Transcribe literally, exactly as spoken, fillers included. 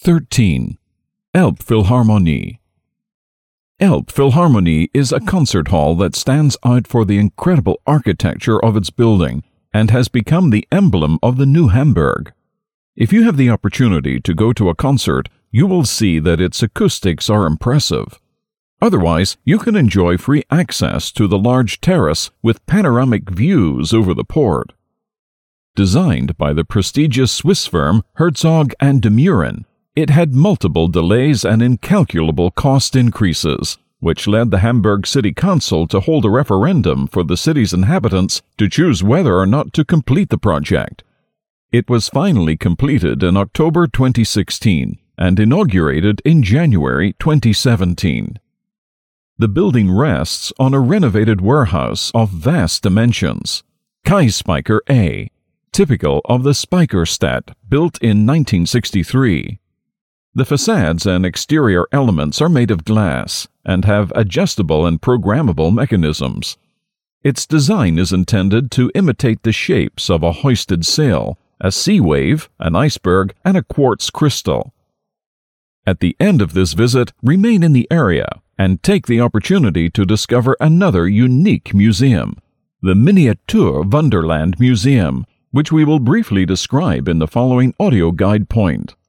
thirteen. Elbphilharmonie. Elbphilharmonie is a concert hall that stands out for the incredible architecture of its building and has become the emblem of the New Hamburg. If you have the opportunity to go to a concert, you will see that its acoustics are impressive. Otherwise, you can enjoy free access to the large terrace with panoramic views over the port. Designed by the prestigious Swiss firm Herzog and de Meuron, it had multiple delays and incalculable cost increases, which led the Hamburg City Council to hold a referendum for the city's inhabitants to choose whether or not to complete the project. It was finally completed in October twenty sixteen and inaugurated in January twenty seventeen. The building rests on a renovated warehouse of vast dimensions, Kaispeicher A, typical of the Speicherstadt, built in nineteen sixty-three. The facades and exterior elements are made of glass and have adjustable and programmable mechanisms. Its design is intended to imitate the shapes of a hoisted sail, a sea wave, an iceberg, and a quartz crystal. At the end of this visit, remain in the area and take the opportunity to discover another unique museum, the Miniatur Wunderland Museum, which we will briefly describe in the following audio guide point.